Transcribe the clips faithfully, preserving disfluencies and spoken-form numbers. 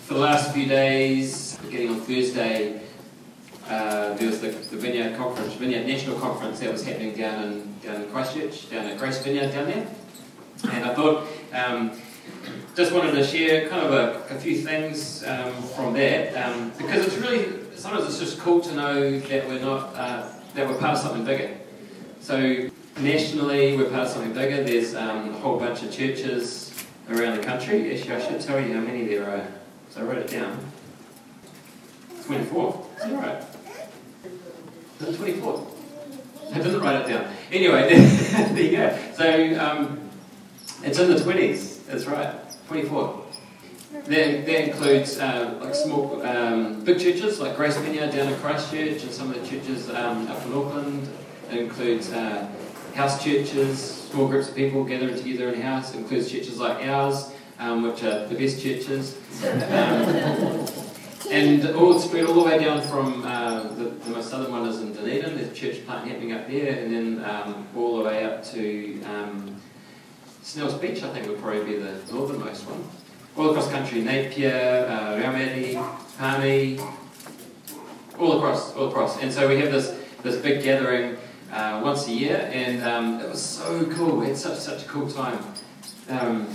for the last few days, beginning on Thursday, uh, there was the, the Vineyard Conference, Vineyard National Conference that was happening down in, down in Christchurch, down at Grace Vineyard down there. And I thought, um, just wanted to share kind of a, a few things um, from that, um, because it's really, sometimes it's just cool to know that we're not, uh, that we're part of something bigger. So nationally, we're part of something bigger. There's um, a whole bunch of churches around the country. Actually, I should tell you how many there are. So I wrote it down. twenty-four. Is that right? Is it twenty-four? I didn't write it down. Anyway, there you go. So um, it's in the twenties. That's right. twenty-four. That, that includes uh, like small, um, big churches like Grace Vineyard down in Christchurch, and some of the churches um, up in Auckland. It includes uh, house churches, small groups of people gathering together in a house. It includes churches like ours, um, which are the best churches. Um, and all spread all the way down from uh, the, the most southern one is in Dunedin. There's a church plant happening up there, and then um, all the way up to um, Snells Beach, I think would probably be the northernmost one. All across country, Napier, uh, Raumati, Palmy, all across, all across. And so we have this this big gathering uh, once a year, and um, it was so cool. We had such such a cool time. Um,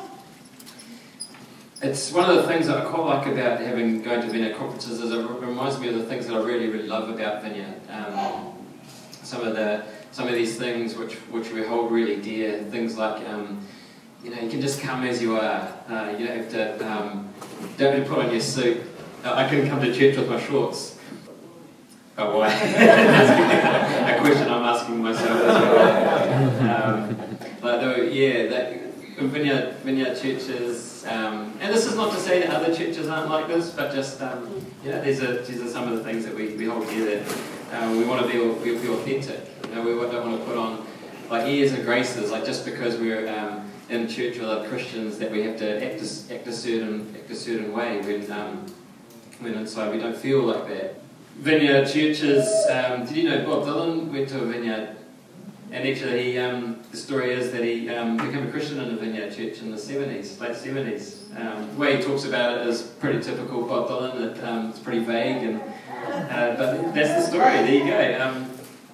it's one of the things that I quite like about having going to Vineyard conferences is it reminds me of the things that I really really love about Vineyard. Um, some of the some of these things which which we hold really dear. Things like um, you know, you can just come as you are. Uh, you don't have to um, don't have to put on your suit. Uh, I couldn't come to church with my shorts. Oh, why? That's a question I'm asking myself as well. Um, but though, yeah, that, vineyard, vineyard churches, um, and this is not to say that other churches aren't like this, but just, um, you know, these are, these are some of the things that we, we hold dear that um, we want to be, we, be authentic. You know, we don't want to put on like airs and graces, like just because we're um, in church with other Christians that we have to act a, act a certain act a certain way when um, when inside we don't feel like that. Vineyard churches. Um, did you know Bob Dylan went to a vineyard? And actually, he, um, the story is that he um, became a Christian in a vineyard church in the seventies, late seventies. Um, the way he talks about it is pretty typical Bob Dylan. It, um, it's pretty vague, and uh, but that's the story. There you go. Um,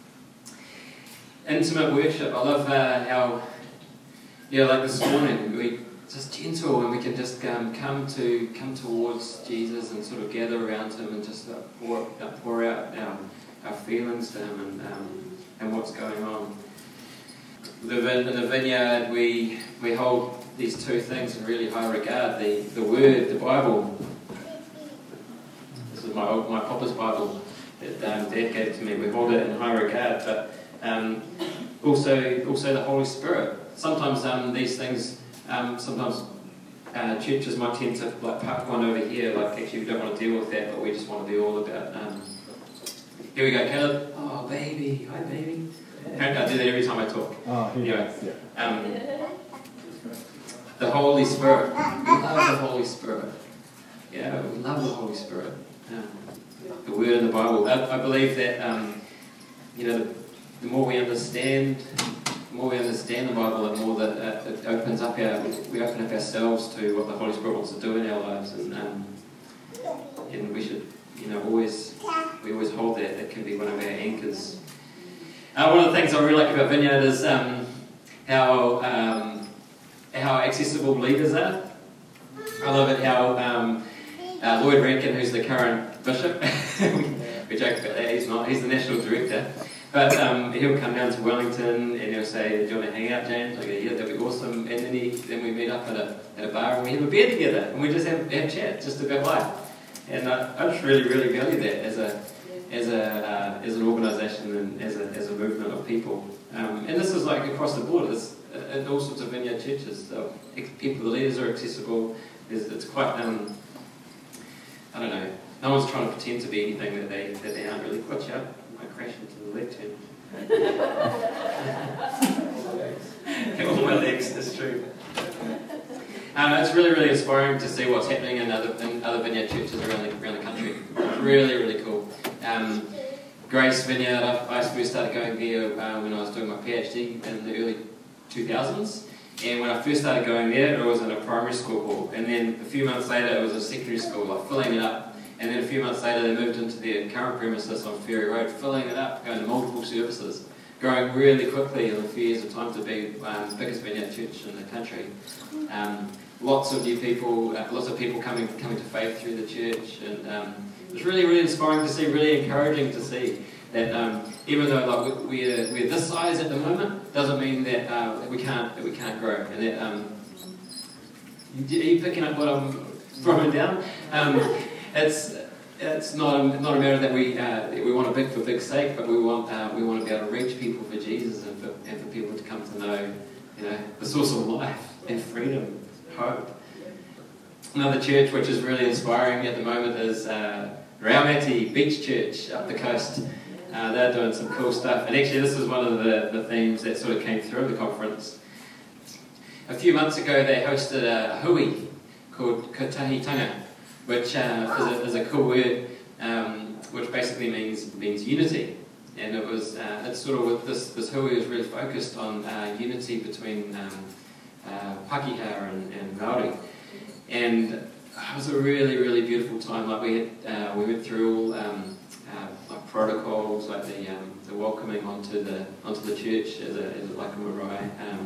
intimate worship. I love uh, how, yeah, like this morning we just gentle, and we can just um, come to come towards Jesus and sort of gather around Him and just uh, pour, uh, pour out our, our feelings to Him and um, and what's going on. The, in the vineyard, we we hold these two things in really high regard: the the Word, the Bible. This is my old, my Papa's Bible that um, Dad gave to me. We hold it in high regard, but um, also also the Holy Spirit. Sometimes um, these things. Um, sometimes uh, churches might tend to like park one over here, like actually we don't want to deal with that, but we just want to be all about. Um, here we go, Caleb. Oh, baby, hi, baby. I do that every time I talk. Oh, anyway, yeah. um, the Holy Spirit. We love the Holy Spirit. Yeah, we love the Holy Spirit. Um, the Word in the Bible. I, I believe that um, you know, the, the more we understand. The more we understand the Bible, the more that uh, it opens up our, we open up ourselves to what the Holy Spirit wants to do in our lives, and um, and we should, you know, always we always hold that. That can be one of our anchors. Uh, one of the things I really like about Vineyard is um, how um, how accessible leaders are. I love it how um, uh, Lloyd Rankin, who's the current bishop, we joke about that. He's not. He's the national director. But um, he'll come down to Wellington and he'll say, "Do you want to hang out, James?" I go, "Yeah, that'd be awesome." And then he, then we meet up at a at a bar and we have a beer together and we just have, have chat just about life. And I, I just really really value that as a as a uh, as an organisation and as a as a movement of people. Um, and this is like across the board. It's in all sorts of vineyard churches. So people, the leaders are accessible. It's, it's quite um, I don't know. No one's trying to pretend to be anything that they that they aren't really. Watch out. I crash into the leg too. All my legs, that's true. Um, it's really, really inspiring to see what's happening in other in other vineyard churches around the, around the country. Really, really cool. Um, Grace Vineyard, I, I first started going there uh, when I was doing my PhD in the early two thousands. And when I first started going there, it was in a primary school hall. And then a few months later, it was a secondary school, like filling it up. And then a few months later, they moved into their current premises on Ferry Road, filling it up, going to multiple services, growing really quickly in a few years of time to be um, the biggest vineyard church in the country. Um, lots of new people, uh, lots of people coming coming to faith through the church, and um, it was really, really inspiring to see, really encouraging to see that um, even though like we're we're this size at the moment, doesn't mean that uh, we can't that we can't grow. And that um, are you picking up what I'm throwing down? Um, it's it's not not a matter that we uh, we want to big for big's sake, but we want uh, we want to be able to reach people for Jesus, and for and for people to come to know, you know, the source of life and freedom, hope. Another church which is really inspiring at the moment is uh, Raumati Beach Church up the coast. Uh, they're doing some cool stuff, and actually this is one of the, the themes that sort of came through the conference. A few months ago they hosted a hui called Kotahitanga, which uh, is, a, is a cool word, um, which basically means means unity. And it was uh, it's sort of with this this hui was really focused on uh, unity between um, uh, Pakeha and, and Māori, and it was a really really beautiful time. Like we had, uh, we went through all um, uh, like protocols, like the um, the welcoming onto the onto the church as a, as a like a marae, um,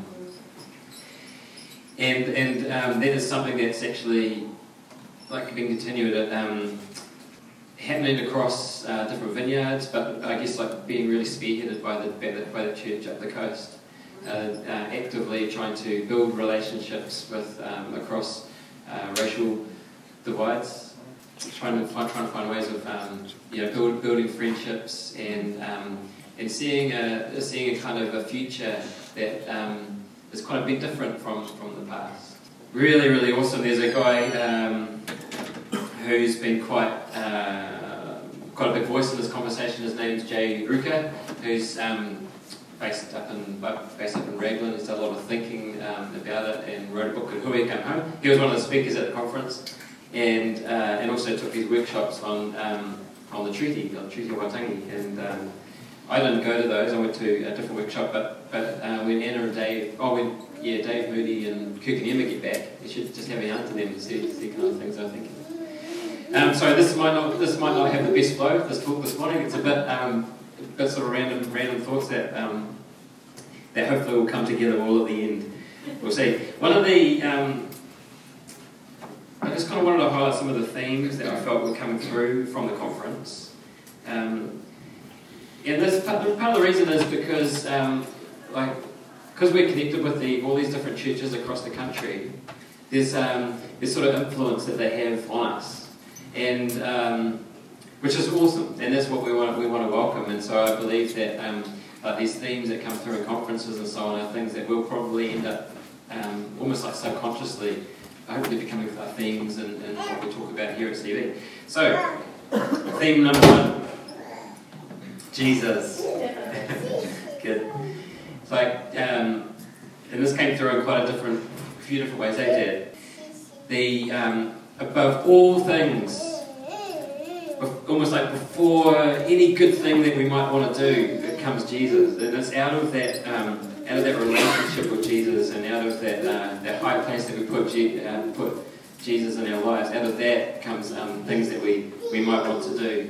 and and um, that is something that's actually like being continued at, um, happening across uh, different vineyards, but I guess like being really spearheaded by the by the, by the church up the coast, uh, uh, actively trying to build relationships with um, across uh, racial divides, trying to find trying to find ways of um, you know build, building friendships and um, and seeing a seeing a kind of a future that um, is quite a bit different from from the past. Really, really awesome. There's a guy um, who's been quite uh, quite a big voice in this conversation. His name's Jay Ruka, who's um, based up in based up in Raglan. He's done a lot of thinking um, about it and wrote a book called Hui Come Home. He was one of the speakers at the conference, and uh, and also took these workshops on um, on the treaty, on the Treaty of Waitangi. And um, I didn't go to those. I went to a different workshop, but but uh, when Anna and Dave, oh when yeah Dave Moody and Kukaniema get back, you should just have a yarn to them and see see kind of things they're thinking. Um, so this might not this might not have the best flow, this talk this morning. It's a bit um, a bit sort of random random thoughts that um, that hopefully will come together all at the end. We'll see. One of the um, I just kind of wanted to highlight some of the themes that I felt were coming through from the conference. Um, and this part, part of the reason is because um, like because we're connected with the all these different churches across the country. There's um, this sort of influence that they have on us. And um, which is awesome, and that's what we want. We want to welcome, and so I believe that um, like these themes that come through in conferences and so on are things that will probably end up um, almost like subconsciously, hopefully becoming our themes and, and what we talk about here at C V. So, theme number one: Jesus. Good. It's like, um, and this came through in quite a different, few different ways. They did. The um, above all things, almost like before any good thing that we might want to do, it comes Jesus, and it's out of that, um, out of that relationship with Jesus, and out of that uh, that high place that we put Je uh, put Jesus in our lives. Out of that comes um, things that we we might want to do,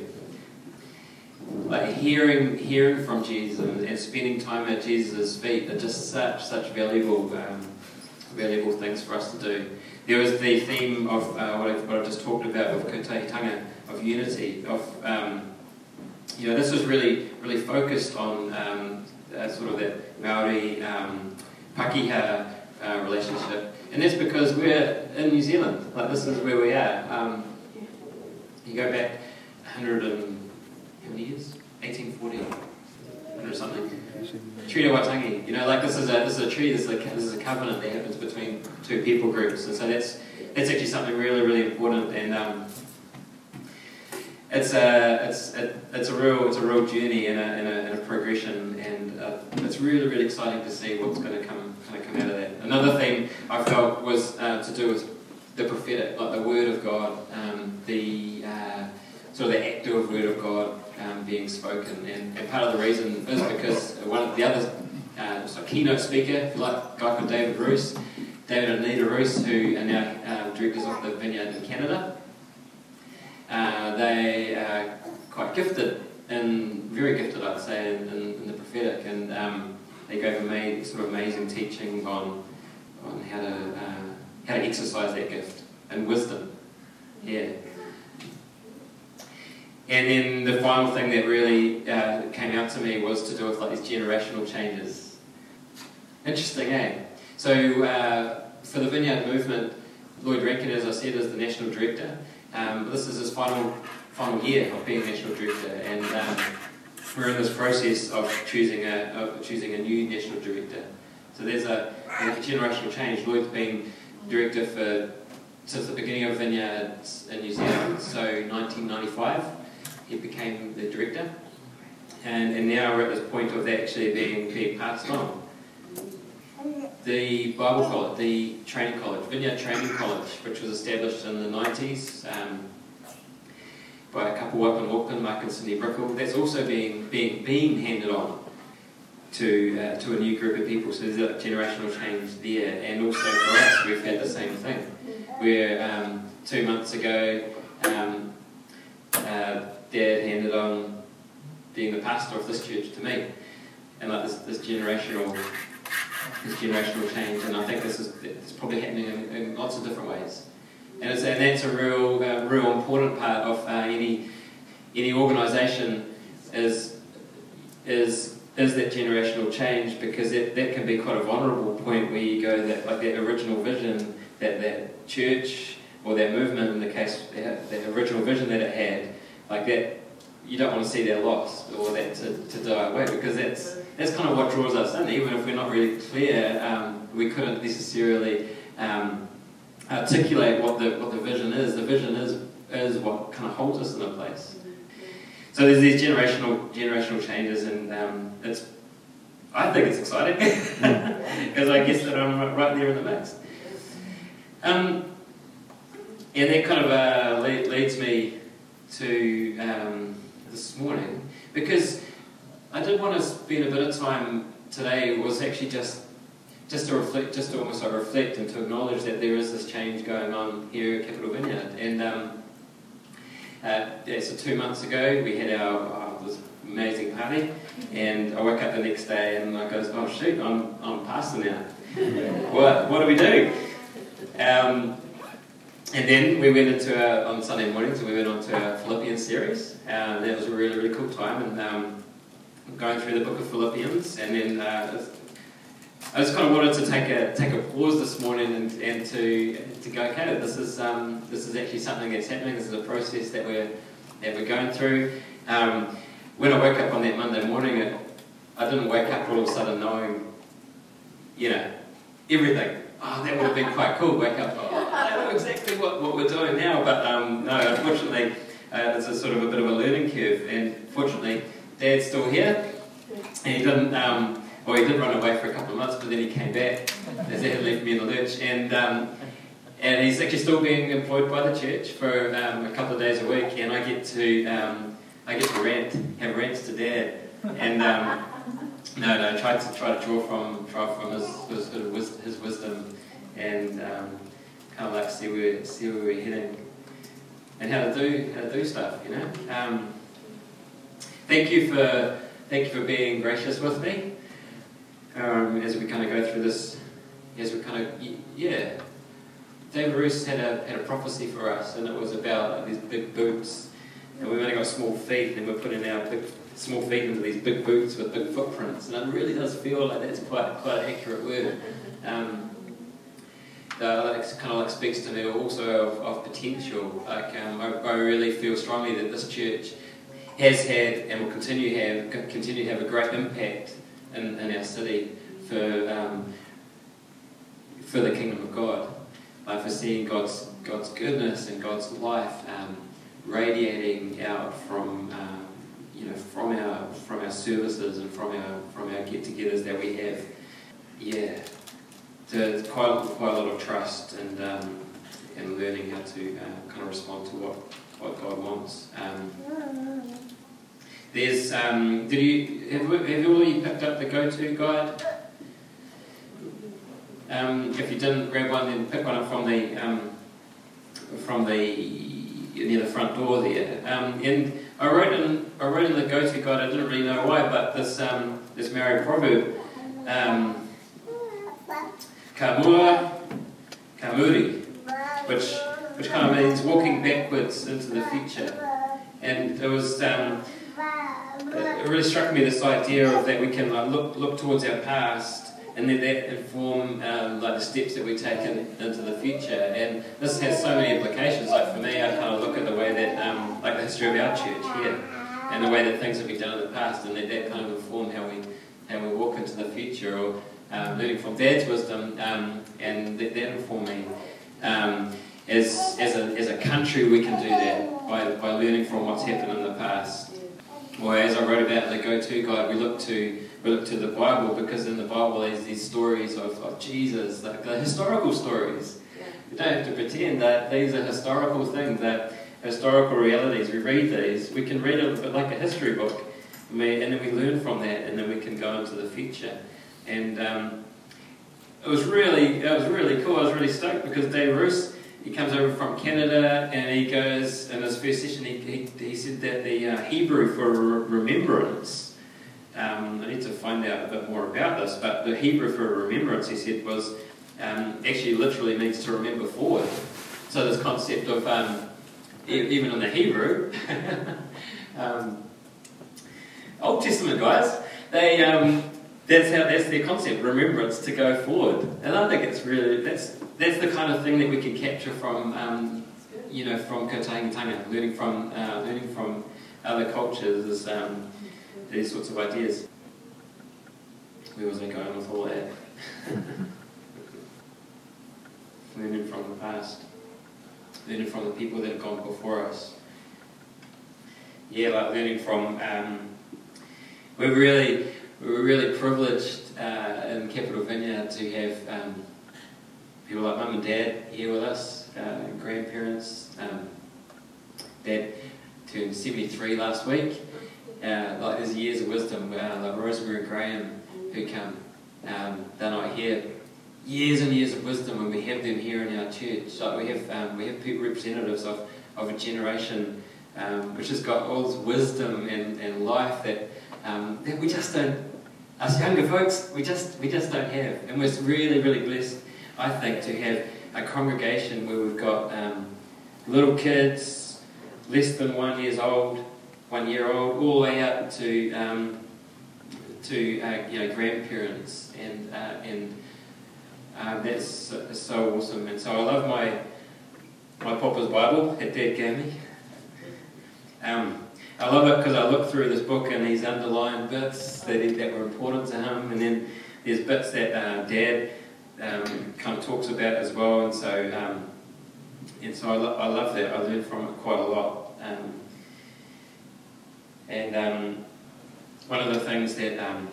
like hearing hearing from Jesus and, and spending time at Jesus' feet are just such such valuable um, valuable things for us to do. There was the theme of uh, what, I've, what I've just talked about of Kotahitanga, of unity, of, um, you know, this was really, really focused on um, uh, sort of that Māori um, Pakeha uh, relationship. And that's because we're in New Zealand, like this is where we are. Um, you go back one hundred and, how many years? eighteen forty or something. Treaty of Waitangi, you know, like this is a this is a treaty, this is a, this is a covenant that happens between two people groups, and so that's that's actually something really really important, and um, it's a it's it, it's a real it's a real journey and a, and a, and a progression, and uh, it's really really exciting to see what's going to come kind of come out of that. Another thing I felt was uh, to do with the prophetic, like the Word of God, um, the uh, sort of the active Word of God um, being spoken, and, and part of the reason is because one of the other uh, was a keynote speaker, if you like, a guy called David Roos, David and Anita Roos, who are now uh, directors of the Vineyard in Canada. Uh, they are quite gifted, and very gifted, I'd say, in, in, in the prophetic, and um, they gave amazing, sort of amazing teaching on on how to uh, how to exercise that gift and wisdom. Yeah. And then the final thing that really uh, came out to me was to do with like these generational changes. Interesting, eh? So uh, for the Vineyard Movement, Lloyd Rankin, as I said, is the national director. Um, this is his final final year of being national director, and um, we're in this process of choosing a of choosing a new national director. So there's a, a generational change. Lloyd's been director for since the beginning of Vineyards in New Zealand, so nineteen ninety-five. He became the director, and, and now we're at this point of that actually being, being passed on. The Bible College, the training college, Vineyard Training College, which was established in the nineties um, by a couple up in Auckland, Mark and Cindy Brickle, that's also being, being, being handed on to, uh, to a new group of people, so there's a generational change there. And also for us, we've had the same thing, where um, two months ago, um, uh, Dad handed on being the pastor of this church to me, and like this, this generational, this generational change. And I think this is it's probably happening in, in lots of different ways, and, it's, and that's a real, uh, real important part of uh, any any organisation is is is that generational change, because it, that can be quite a vulnerable point where you go that like that original vision that that church or that movement, in the case that, that original vision that it had. Like that, you don't want to see that lost or that to, to die away, because that's that's kind of what draws us in. Even if we're not really clear, um, we couldn't necessarily um, articulate what the what the vision is. The vision is is what kind of holds us in a place. So there's these generational generational changes, and um, it's I think it's exciting because I guess that I'm right there in the mix. Um, and that kind of uh, lead, leads me to um, this morning, because I did want to spend a bit of time today was actually just just to reflect, just to almost like reflect and to acknowledge that there is this change going on here at Capital Vineyard. And um, uh, yeah, so two months ago we had our uh, this amazing party, and I woke up the next day and I goes, oh shoot, I'm I'm pastor now. what what do we do? Um, And then we went into our, on Sunday mornings, we went on to our Philippians series. Uh, that was a really, really cool time, and um, going through the book of Philippians. And then uh, I just kind of wanted to take a take a pause this morning and, and to to go, okay, this is um, this is actually something that's happening. This is a process that we're that we're going through. Um, when I woke up on that Monday morning, it, I didn't wake up all of a sudden knowing, you know, everything. Oh, that would have been quite cool. Wake up, oh, I know exactly what, what we're doing now. But um, no, unfortunately, uh, it's a sort of a bit of a learning curve. And fortunately, Dad's still here. And he didn't, um, well, he did run away for a couple of months, but then he came back, as he had left me in the lurch. And um, and he's actually still being employed by the church for um, a couple of days a week. And I get to um, I get to rant, have rants to Dad. And um, No, no. Try to try to draw from draw from his his, his wisdom, and um, kind of like see where see where we're heading, and how to do how to do stuff. You know. Um, thank you for thank you for being gracious with me um, as we kind of go through this. As we kind of yeah, David Roos had a had a prophecy for us, and it was about like, these big boots, and we've only got small feet, and we're putting our big small feet into these big boots with big footprints, and it really does feel like that's quite quite an accurate word. Um, uh, that kind of like speaks to me also of, of potential. Like um, I, I really feel strongly that this church has had and will continue have continue to have a great impact in, in our city for um, for the kingdom of God, like for seeing God's God's goodness and God's life um, radiating out from. Um, You know, from our from our services and from our from our get-togethers that we have, yeah, so it's quite quite a lot of trust and um, and learning how to uh, kind of respond to what what God wants. Um, there's um, did you have, have you already picked up the go-to guide? Um, if you didn't grab one, then pick one up from the um, from the near the front door there. Um, and I wrote in I wrote in the go-to guide. I didn't really know why, but this um, this Maori proverb, um, ka mua, ka muri, which which kind of means walking backwards into the future. And it was um, it really struck me, this idea of that we can like look look towards our past, and then that inform um, like the steps that we take in, into the future. And this has so many implications. Like for me, I kind of look at the way that um, like the history of our church here, and the way that things have been done in the past, and that, that kind of inform how we how we walk into the future. Or um, learning from Dad's wisdom, um, and that, that informed me. Um, as as a as a country, we can do that by by learning from what's happened in the past. Or as I wrote about in the go-to guide, we look to we look to the Bible, because in the Bible there's these stories of, of Jesus, like the historical stories. You don't have to pretend that these are historical things, that historical realities. We read these, we can read it a bit like a history book, and, we, and then we learn from that, and then we can go into the future. And um, it was really it was really cool. I was really stoked because Dave Roos, he comes over from Canada, and he goes, in his first session, he, he, he said that the uh, Hebrew for re remembrance, um, I need to find out a bit more about this, but the Hebrew for remembrance, he said, was um, actually literally means to remember forward. So this concept of, um, e even in the Hebrew, um, Old Testament guys, they, um, that's how, that's their concept, remembrance, to go forward. And I think it's really, that's, That's the kind of thing that we can capture from, um, you know, from Kotahitanga, learning from, uh, learning from other cultures, is, um, these sorts of ideas. Where was I going with all that? Learning from the past, learning from the people that have gone before us. Yeah, like learning from. Um, we're really, we're really privileged uh, in Capital Vineyard to have. Um, People like Mum and Dad here with us, uh, grandparents. Um, Dad turned seventy-three last week. Uh, like there's years of wisdom. Uh, like Rosemary and Graham, who come, um, they're not here. Years and years of wisdom, and we have them here in our church. Like we have, um, we have people, representatives of, of a generation um, which has got all this wisdom and, and life that um, that we just don't. Us younger folks, we just we just don't have, and we're really really blessed, I think, to have a congregation where we've got um, little kids, less than one years old, one year old, all the way up to um, to uh, you know, grandparents, and uh, and uh, that's so, so awesome. And so I love my my Papa's Bible that Dad gave me. Um, I love it because I look through this book and he's underlined bits that he, that were important to him, and then there's bits that uh, Dad. Um, kind of talks about as well, and so um, and so I, lo I love that. I learned from it quite a lot. Um, and um, one of the things that um,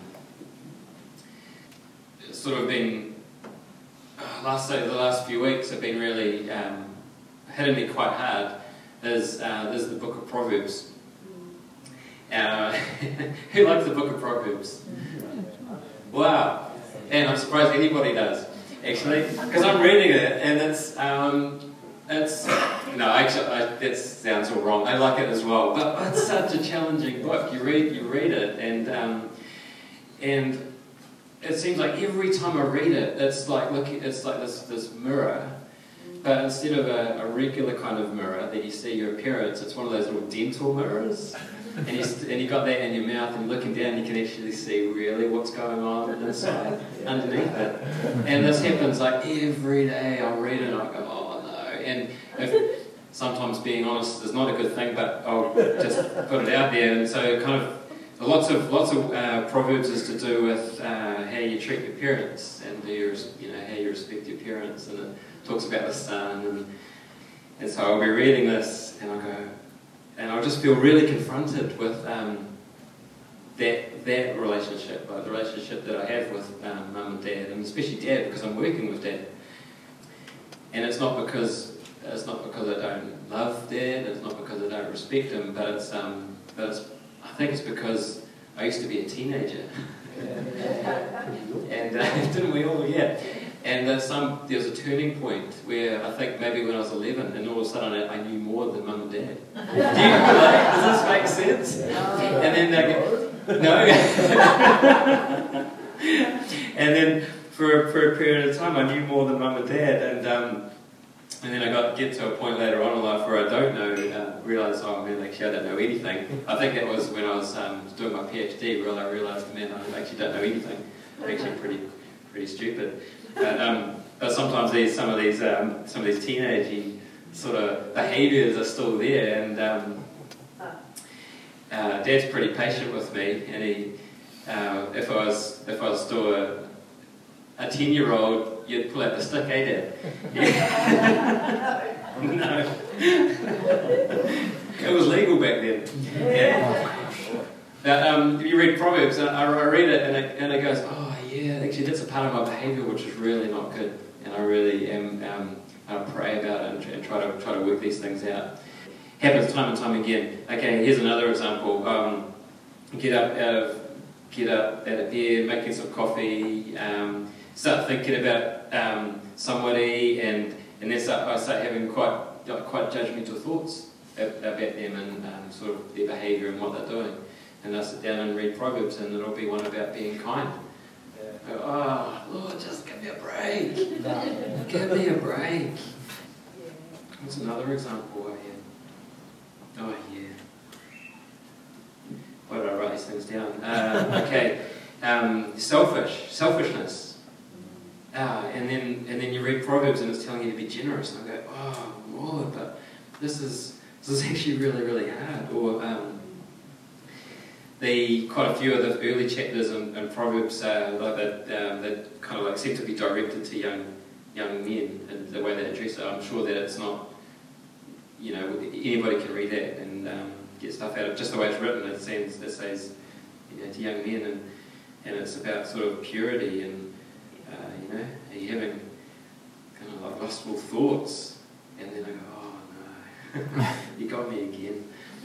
sort of been uh, last the last few weeks have been really um, hitting me quite hard is uh, is the Book of Proverbs. Uh, who likes the Book of Proverbs? Wow, and I'm surprised anybody does. Actually, because I'm reading it, and it's, um, it's, no, actually, I, that sounds all wrong. I like it as well, but it's such a challenging book. You read, you read it, and um, and it seems like every time I read it, it's like looking, it's like this this mirror, but instead of a, a regular kind of mirror that you see your appearance, it's one of those little dental mirrors. And you, and you got that in your mouth, and looking down, you can actually see really what's going on inside, underneath it. And this happens like every day. I'll read it and I go, oh no. And if, sometimes being honest is not a good thing, but I'll just put it out there. And so kind of lots of lots of uh, Proverbs is to do with uh, how you treat your parents, and do you, you know, how you respect your parents, and it talks about the son. And, and so I'll be reading this, and I'll go, and I'll just feel really confronted with um, that that relationship, like the relationship that I have with um, Mum and Dad, and especially Dad, because I'm working with Dad. And it's not because it's not because I don't love Dad, it's not because I don't respect him, but it's um, but it's, I think it's because I used to be a teenager, and uh, didn't we all? Yeah. And there's some, there was a turning point where I think maybe when I was eleven, and all of a sudden I, I knew more than Mum and Dad. Do you relate? Does this make sense? And then they go, no. And then for, for a period of time I knew more than Mum and Dad, and um, and then I got get to a point later on in life where I don't know, uh, realise, oh man, actually I don't know anything. I think that was when I was um, doing my PhD where I realised, man, I actually don't know anything. I'm actually pretty, pretty stupid. But, um, but sometimes these, some of these, um, some of these teenagey sort of behaviours are still there, and um, uh, Dad's pretty patient with me, and he, uh, if I was, if I was still a, a ten-year-old, you'd pull out the stick, eh, Dad? Yeah. No. It was legal back then. Yeah. But um, you read Proverbs, and I, I read it, and it, and it goes, oh yeah, actually that's a part of my behaviour which is really not good, and I really am. Um, I pray about it and, and try to try to work these things out. Happens time and time again. Okay, here's another example. Um, get up out of get up out of bed, making some coffee. Um, start thinking about um, somebody, and and then start, I start having quite quite judgmental thoughts about them and um, sort of their behaviour and what they're doing. And I sit down and read Proverbs, and it'll be one about being kind. Yeah. Go, oh, Lord, just give me a break. Give me a break. What's another example I had? Oh, yeah. Why did I write these things down? Uh, okay. Um, selfish. Selfishness. Uh, and then and then you read Proverbs, and it's telling you to be generous. And I go, oh, Lord, but this is, this is actually really, really hard. Or... Um, The, quite a few of the early chapters in, in Proverbs uh, like that, um, that kind of like seem to be directed to young young men, and the way they address it. I'm sure that it's not, you know, anybody can read that and um, get stuff out of just the way it's written. It seems it says, you know, to young men, and and it's about sort of purity, and uh, you know, are you having kind of like lustful thoughts? And then I go, oh no, you got me again.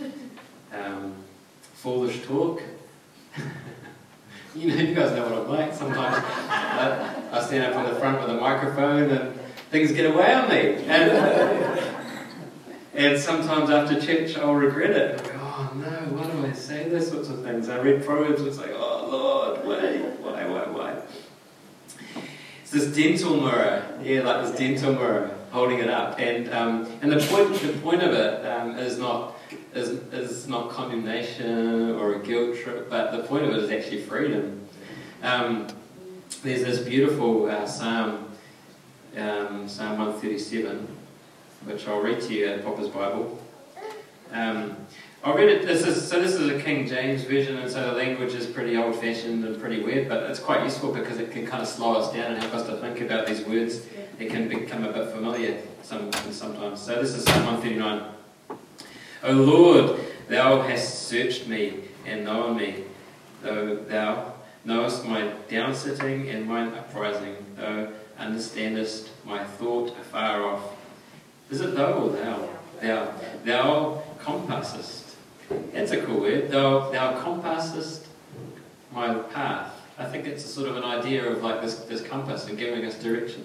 Um, Foolish talk. You know, you guys know what I'm like. Sometimes I, I stand up in the front with a microphone and things get away on me. And, and sometimes after church I'll regret it. And I go, oh no, why do I say those sorts of things? I read Proverbs and it's like, oh Lord, why, why, why, why? It's this dental mirror. Yeah, like this dental mirror, holding it up. And um, and the point, the point of it um, is not... Is, is not condemnation or a guilt trip, but the point of it is actually freedom. Um, there's this beautiful uh, psalm, um, Psalm one thirty-seven, which I'll read to you out of Popper's Bible. Um, I'll read it. This is, so this is a King James version, and so the language is pretty old-fashioned and pretty weird, but it's quite useful because it can kind of slow us down and help us to think about these words. It can become a bit familiar some, sometimes. So this is Psalm one thirty-nine. O Lord, thou hast searched me and known me, though thou knowest my downsitting and mine uprising, thou understandest my thought afar off. Is it thou or thou? Thou. Thou compassest. That's a cool word. Thou, thou compassest my path. I think it's a sort of an idea of like this, this compass and giving us direction.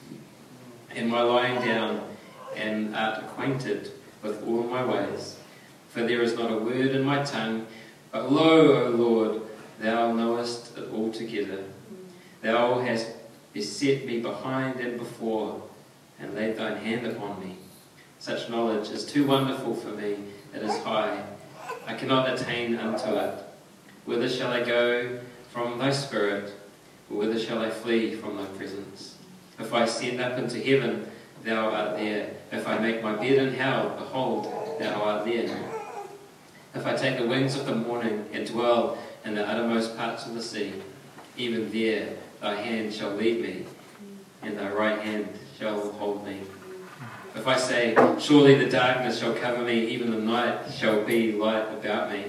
In my lying down, and art acquainted with all my ways. For there is not a word in my tongue, but lo, O Lord, thou knowest it altogether. Thou hast beset me behind and before, and laid thine hand upon me. Such knowledge is too wonderful for me, it is high. I cannot attain unto it. Whither shall I go from thy spirit, or whither shall I flee from thy presence? If I ascend up into heaven, thou art there. If I make my bed in hell, behold, thou art there. If I take the wings of the morning and dwell in the uttermost parts of the sea, even there thy hand shall lead me, and thy right hand shall hold me. If I say, surely the darkness shall cover me, even the night shall be light about me.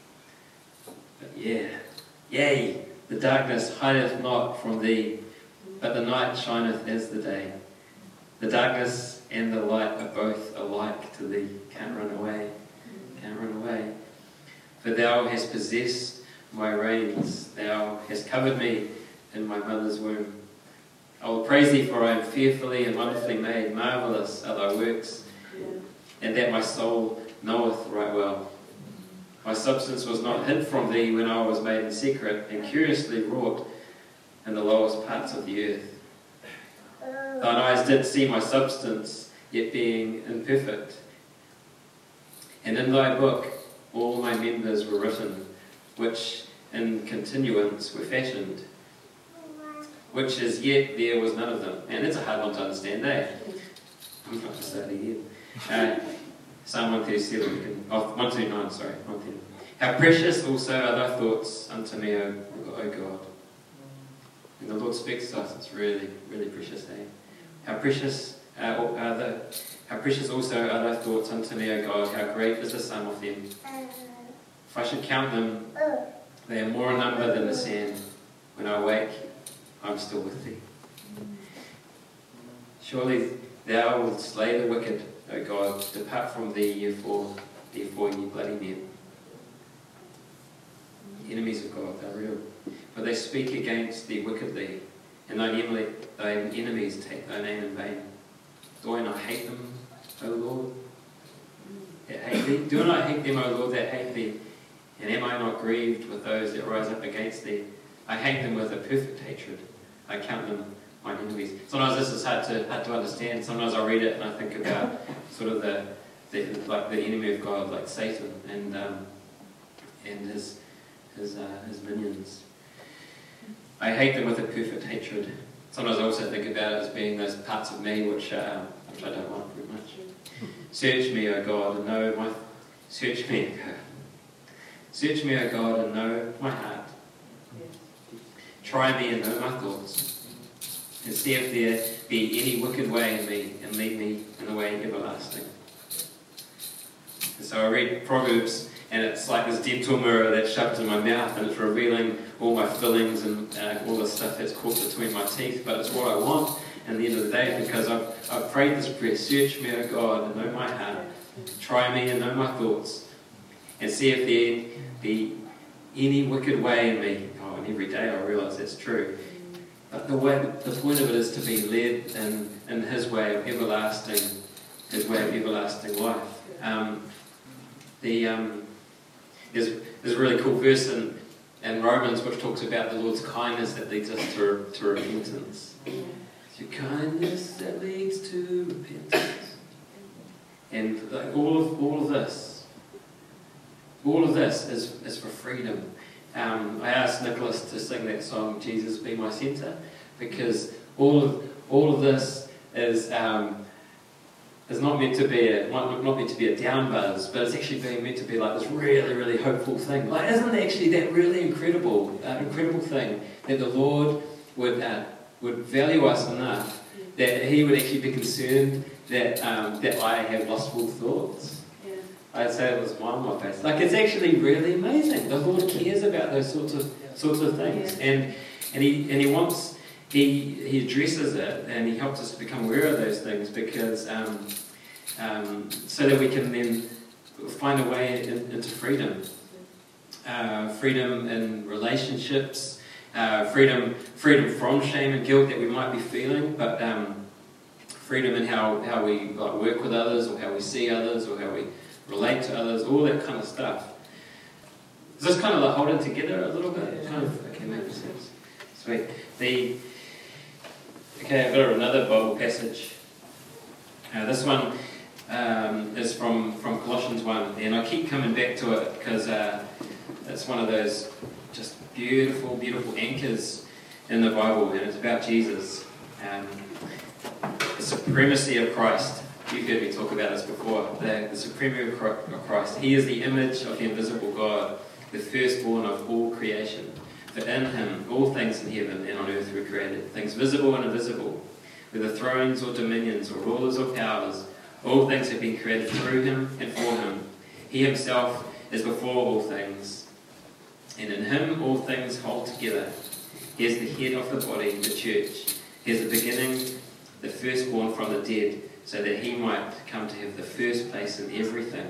But yeah, yea, the darkness hideth not from thee, but the night shineth as the day. The darkness and the light are both alike to thee. Can't run away. Can't run away. For thou hast possessed my reins. Thou hast covered me in my mother's womb. I will praise thee, for I am fearfully and wonderfully made. Marvellous are thy works, and that my soul knoweth right well. My substance was not hid from thee when I was made in secret, and curiously wrought in the lowest parts of the earth. Thine eyes did see my substance, yet being imperfect. And in thy book all my members were written, which in continuance were fashioned, which as yet there was none of them. And it's a hard one to understand, eh? I'm not to say it again. Uh, Psalm one thirty-seven, oh, one thirty-nine, sorry, one thirty. How precious also are thy thoughts unto me, O, o God. When the Lord speaks to us, it's really, really precious, eh? How precious uh, are the, how precious also are thy thoughts unto me, O God. How great is the sum of them. If I should count them, they are more in number than the sand. When I wake, I'm still with thee. Surely thou wilt slay the wicked, O God. Depart from thee, therefore, therefore, ye bloody men. The enemies of God, they're real. But they speak against thee wickedly, and thine enemies take thy name in vain. Do I not hate them, O Lord, that hate thee? Do I not hate them, O Lord, that hate thee? And am I not grieved with those that rise up against thee? I hate them with a perfect hatred. I count them mine enemies. Sometimes this is hard to hard to understand. Sometimes I read it and I think about sort of the, the like the enemy of God, like Satan and um, and his his uh, his minions. I hate them with a perfect hatred. Sometimes I also think about it as being those parts of me which uh, which I don't want very much. Search me, O God, and know my search me. Search me, O God, and know my heart. Try me and know my thoughts, and see if there be any wicked way in me, and lead me in the way everlasting. And so I read Proverbs, and it's like this dental mirror that's shoved in my mouth, and it's revealing all my fillings and uh, all the stuff that's caught between my teeth, but it's what I want at the end of the day, because I've, I've prayed this prayer. Search me, O God, and know my heart. Try me and know my thoughts, and see if there be any wicked way in me. Oh, and every day I realise that's true. But the way, the point of it is to be led in, in His way of everlasting, His way of everlasting life. Um, the um, there's, there's a really cool verse in, in Romans which talks about the Lord's kindness that leads us to, to repentance. It's your kindness that leads to repentance. And like, all of all of this. All of this is, is for freedom. Um, I asked Nicholas to sing that song, Jesus Be My Centre, because all of all of this is um, is not meant to be a not meant to be a down buzz, but it's actually being meant to be like this really, really hopeful thing. Like, isn't it actually that really incredible, uh, incredible thing that the Lord would uh, would value us enough that He would actually be concerned that um, that I have lustful thoughts? I'd say it was one on my face. Like, it's actually really amazing. The Lord cares about those sorts of sorts of things, and and he and he wants he he addresses it, and he helps us to become aware of those things, because um, um, so that we can then find a way in, into freedom, uh, freedom in relationships, uh, freedom freedom from shame and guilt that we might be feeling, but um, freedom in how how we like, work with others, or how we see others, or how we relate to others, all that kind of stuff. Is this kind of like holding together a little bit? Kind of, okay, makes sense. Sweet. The, okay, I've got another Bible passage. Uh, this one um, is from, from Colossians one, and I keep coming back to it because uh, it's one of those just beautiful, beautiful anchors in the Bible, and it's about Jesus. Um, the supremacy of Christ. You've heard me talk about this before. The, the supremacy of Christ. He is the image of the invisible God, the firstborn of all creation. For in Him all things in heaven and on earth were created, things visible and invisible, whether thrones or dominions or rulers or powers. All things have been created through Him and for Him. He Himself is before all things, and in Him all things hold together. He is the head of the body, the church. He is the beginning, the firstborn from the dead, so that He might come to have the first place in everything.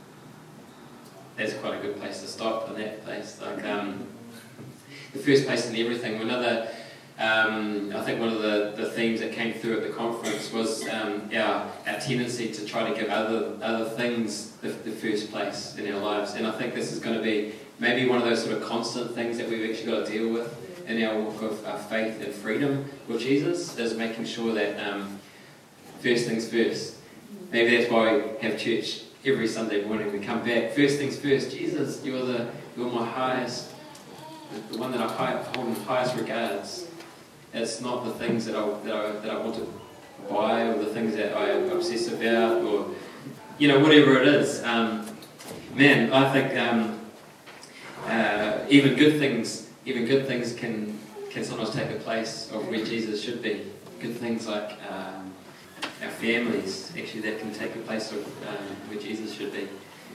That's quite a good place to stop in that place. Like um, the first place in everything. Another, Um, I think one of the, the themes that came through at the conference was um, our, our tendency to try to give other other things the, the first place in our lives. And I think this is going to be maybe one of those sort of constant things that we've actually got to deal with in our walk of our faith and freedom with Jesus, is making sure that um, first things first. Maybe that's why we have church every Sunday morning. We come back, first things first. Jesus, you're the you're my highest, the one that I hold in highest regards. It's not the things that I, that I that I want to buy, or the things that I obsess about, or you know, whatever it is. Um, man, I think um, uh, even good things, even good things can can sometimes take the place of where Jesus should be. Good things like um, our families, actually, that can take the place of um, where Jesus should be.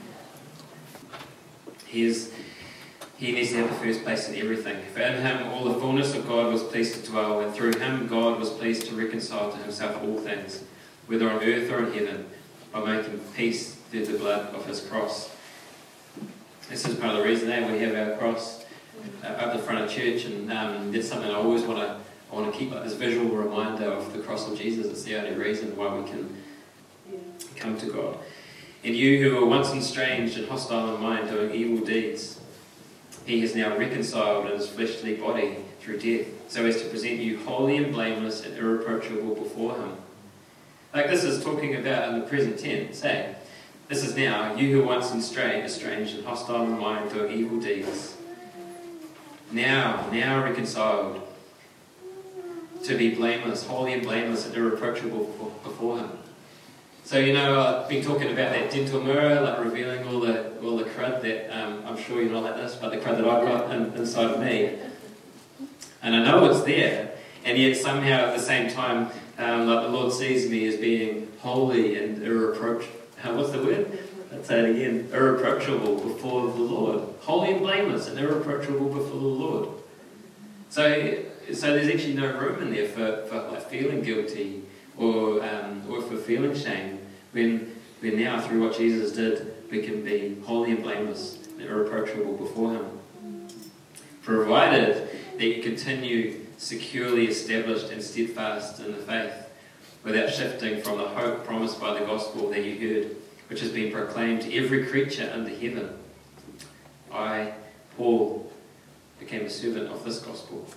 He is. He needs to have the first place in everything. For in him all the fullness of God was pleased to dwell, and through him God was pleased to reconcile to himself all things, whether on earth or in heaven, by making peace through the blood of his cross. This is part of the reason that we have our cross uh, up the front of church, and um, it's something I always want to I want to keep like this visual reminder of the cross of Jesus. It's the only reason why we can come to God. And you who were once estranged and hostile in mind, doing evil deeds, he has now reconciled in his fleshly body through death, so as to present you holy and blameless and irreproachable before him. Like this is talking about in the present tense, eh? This is now, you who once estranged, estranged and hostile in mind, doing evil deeds, now, now reconciled, to be blameless, holy and blameless and irreproachable before him. So, you know, I've been talking about that dental mirror, like revealing all the all the crud that, um, I'm sure you're not like this, but the crud that I've got in, inside of me. And I know it's there, and yet somehow at the same time, um, like the Lord sees me as being holy and irreproachable. What's the word? Let's say it again. Irreproachable before the Lord. Holy and blameless and irreproachable before the Lord. So, so there's actually no room in there for, for like feeling guilty or um, or for feeling shame, when, when now through what Jesus did, we can be holy and blameless and irreproachable before him. Provided that you continue securely established and steadfast in the faith, without shifting from the hope promised by the gospel that you heard, which has been proclaimed to every creature under heaven. I, Paul, became a servant of this gospel.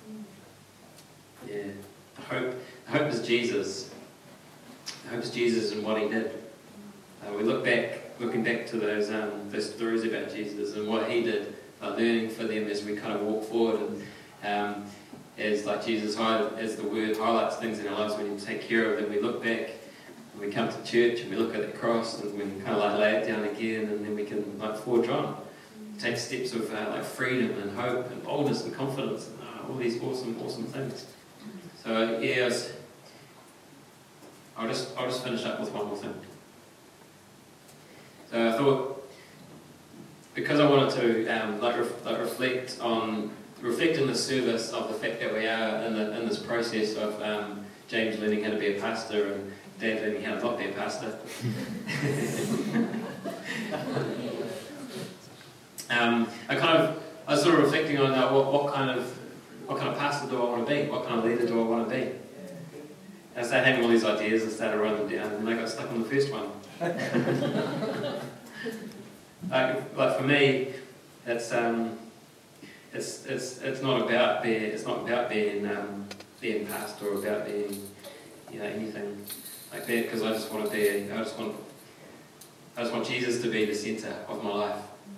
Yeah, the hope, the hope is Jesus. The hope is Jesus and what he did. Uh, we look back, looking back to those um, those stories about Jesus and what he did, uh, learning for them as we kind of walk forward, and um, as like Jesus, as the word highlights things in our lives we need to take care of, and we look back, and we come to church and we look at the cross and we kind of like lay it down again, and then we can like forge on, take steps of uh, like freedom and hope and boldness and confidence and uh, all these awesome, awesome things. So yeah, I'll just I'll just finish up with one more thing. So I thought, because I wanted to um, like, ref, like reflect on reflect in the service of the fact that we are in the in this process of um, James learning how to be a pastor and Dad learning how to not be a pastor. um, I kind of I was sort of reflecting on uh, what what kind of what kind of pastor do I want to be? What kind of leader do I want to be? And I started having all these ideas and started writing them down, and I got stuck on the first one. like, like for me, it's um, it's it's it's not about being it's not about being um, being pastor or about being you know anything like that, because I just want to be I just want I just want Jesus to be the centre of my life.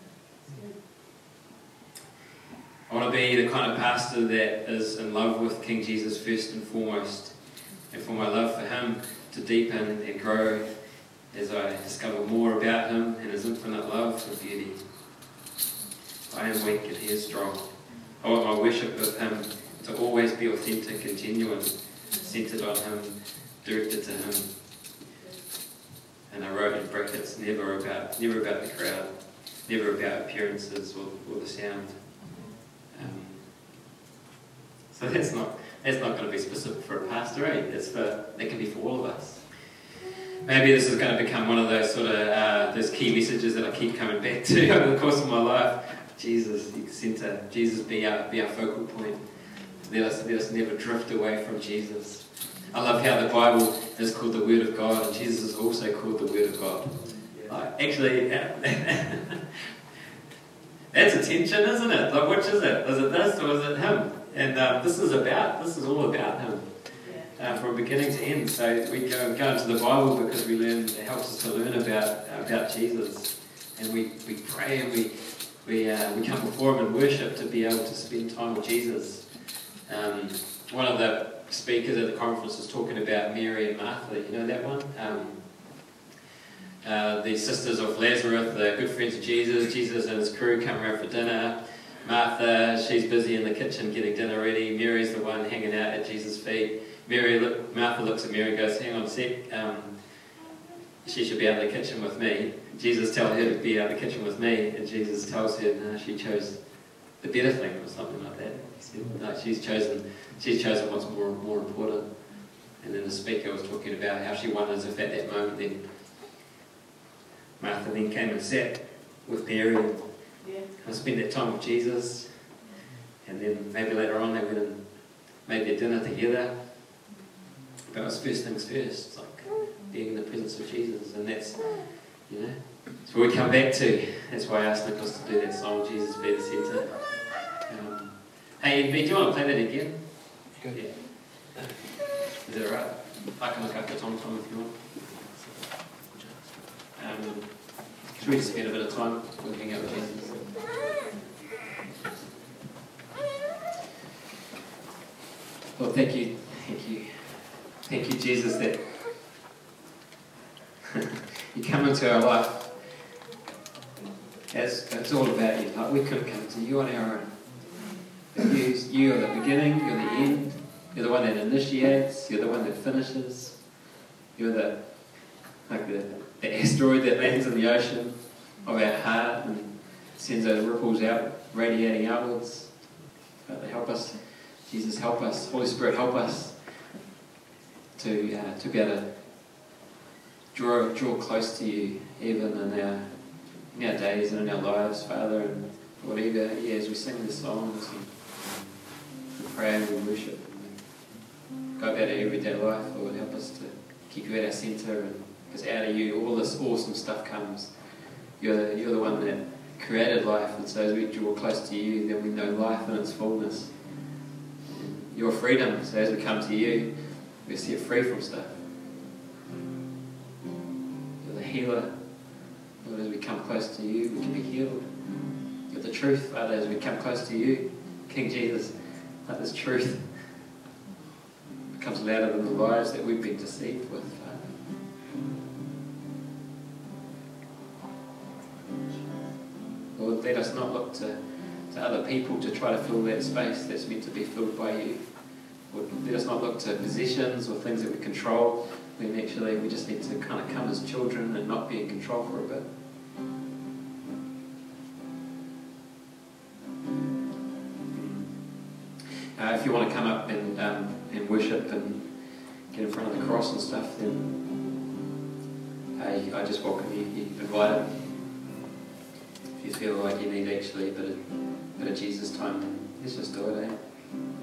I want to be the kind of pastor that is in love with King Jesus first and foremost, and for my love for him to deepen and grow as I discover more about him and his infinite love and beauty. I am weak and he is strong. I want my worship of him to always be authentic and genuine, centered on him, directed to him. And I wrote in brackets, never about never about the crowd, never about appearances or, or the sound. Um, so that's not that's not going to be specific for a pastor, eh? It's for that can be for all of us. Maybe this is going to become one of those sort of uh, those key messages that I keep coming back to over the course of my life. Jesus, the centre. Jesus be our be our focal point. let us, let us never drift away from Jesus. I love how the Bible is called the Word of God, and Jesus is also called the Word of God. Like, actually, that's a tension, isn't it? Like, which is it? Is it this or is it him? And um, this is about, this is all about him. Uh, from beginning to end. So we go, go into the Bible because we learn, it helps us to learn about about Jesus, and we, we pray and we we uh, we come before Him in worship to be able to spend time with Jesus. Um, one of the speakers at the conference was talking about Mary and Martha. You know that one? Um, uh, the sisters of Lazarus, the good friends of Jesus. Jesus and his crew come around for dinner. Martha, she's busy in the kitchen getting dinner ready. Mary's the one hanging out at Jesus' feet. Mary, look, Martha looks at Mary and goes, hang on a sec, um, she should be out of the kitchen with me. Jesus tells her to be out of the kitchen with me, and Jesus tells her, no, she chose the better thing, or something like that. He said, no, she's chosen, she's chosen what's more, more important. And then the speaker was talking about how she wonders if at that moment then Martha then came and sat with Mary and yeah. kind of spent that time with Jesus, and then maybe later on they went and made their dinner together. But it was first things first, like being in the presence of Jesus, and that's, you know, that's where we come back to. That's why I asked Nicholas to do that song, Jesus Be the Centre. Um, hey, do you want to play that again? Good. Yeah. Is that alright? I can look up the Tom Tom if you want. Um, should we just spend a bit of time looking at Jesus? Well, thank you, thank you. Thank you, Jesus, that you come into our life. It's, it's all about you. Like, we couldn't come to you on our own. But you, you are the beginning, you're the end, you're the one that initiates, you're the one that finishes, you're the, like the, the asteroid that lands in the ocean of our heart and sends those ripples out, radiating outwards. But they help us. Jesus, help us. Holy Spirit, help us to uh, to be able to draw draw close to you, even in our in our days and in our lives, Father, and whatever. Yeah, as we sing the songs and we pray and we worship and we go about our everyday life, Lord, help us to keep you at our centre, and because out of you all this awesome stuff comes. You're the, you're the one that created life, and so as we draw close to you, then we know life in its fullness. Your freedom, so as we come to you, we're set free from stuff. You're the healer. Lord, as we come close to you, we can be healed. You're the truth, Father, as we come close to you, King Jesus, let this truth becomes louder than the lies that we've been deceived with, Father. Lord, let us not look to, to other people to try to fill that space that's meant to be filled by you. Lord, let us not look to possessions or things that we control, when actually we just need to kind of come as children and not be in control for a bit. Uh, if you want to come up and, um, and worship and get in front of the cross and stuff, then uh, I just welcome you. You're invited. If you feel like you need actually a bit of, bit of Jesus time, let's just do it, eh?